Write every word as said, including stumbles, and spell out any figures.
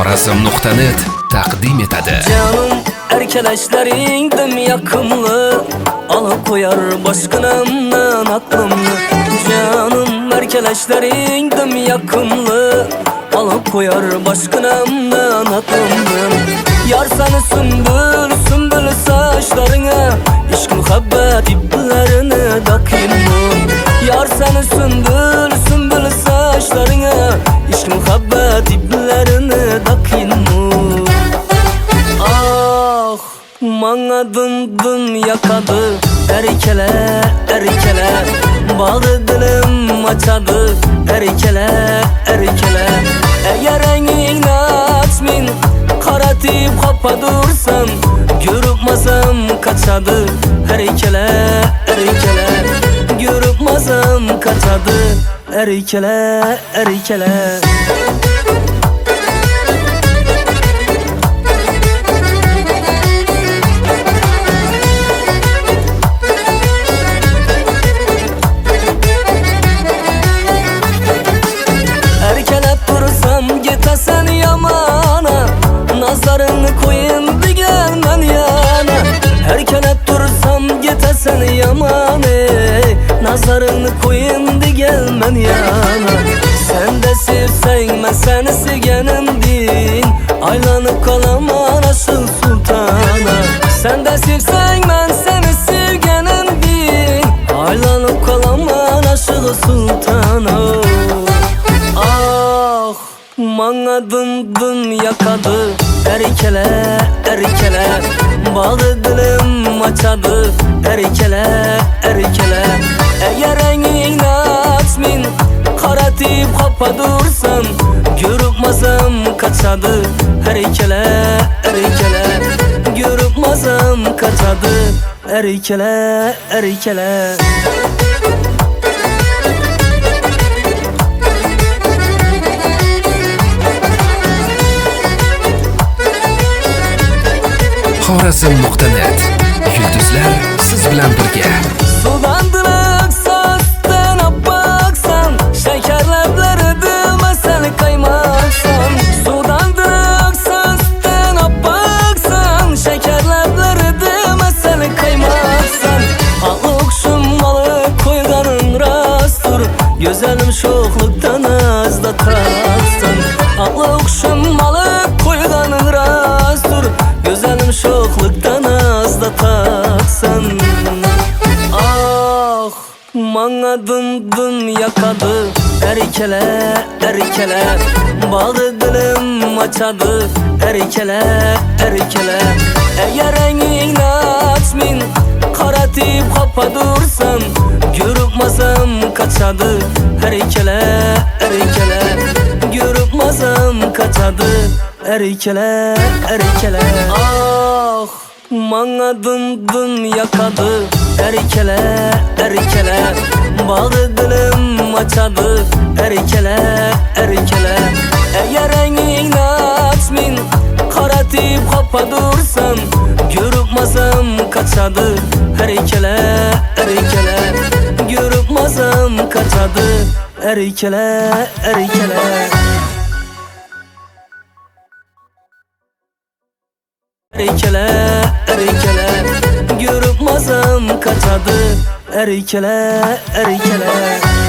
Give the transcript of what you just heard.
Xorazm nuqta net taqdim etadi. Canım erkeleşleringdim yakımlı, alıp koyar başkanımdan aklımlı. Canım erkeleşleringdim yakımlı, alıp koyar başkanımdan aklımlı. Yar seni sümbül sümbül saçlarına, İşk muhabbet iplerini takayım. Yar seni sümbül sümbül saçlarına, İşk muhabbet iplerini takayım. Ah, mana dın dın yakadı erkele erkele, bağlı dilim açadı erkele erkele. Eğer engin açmin karatip kapadursan, görüp mazam kaçadı erkele erkele, görüp mazam kaçadı erkele erkele. Sen yamana, nazarını koyun di gelmen yana. Herkelep dursam gete sen yamane, nazarını koyun di gelmen yana. Sen de sevsen ben seni sevgenim din, aylanıp kalamam aşık sultana. Sen de sevsen ben seni sevgenim din, aylanıp kalamam aşık sultana. Mana dın dın yakadı erkele erkele, bağlı dilim açadı erkele erkele. Eğer engin açmin karatip kapadursan, görüp mazam kaçadı erkele erkele, görüp mazam kaçadı erkele erkele. Xorazm nuqta net, yulduzlar siz bilan birga. Sulandırık sosdan apaksan, şeker labları dilmesen kaymaksan. Sulandırık sosdan apaksan, şeker labları dilmesen kaymaksan. Alık şummalı koyganın rastur, güzelim şokluktan azda taksan. Alık şummalı koyganın rastur, güzelim şokluktan azda taksan. Ah, mana dın dın yakadı erkele erkele, bağlı dilim açadı erkele erkele. Eğer engin açmin karatip kapadursan, görüp mazam kaçadı erkele erkele, görüp mazam kaçadı erkele erkele. Ah, mana dın dın yakadı erkele erkele, bağlı dilim açadı erkele erkele. Eğer engin açmin karatip kapadursan, görüp mazam kaçadı erkele erkele, görüp mazam kaçadı erkele erkele. Erkele erkele, görüp mazam kaçadı erkele erkele.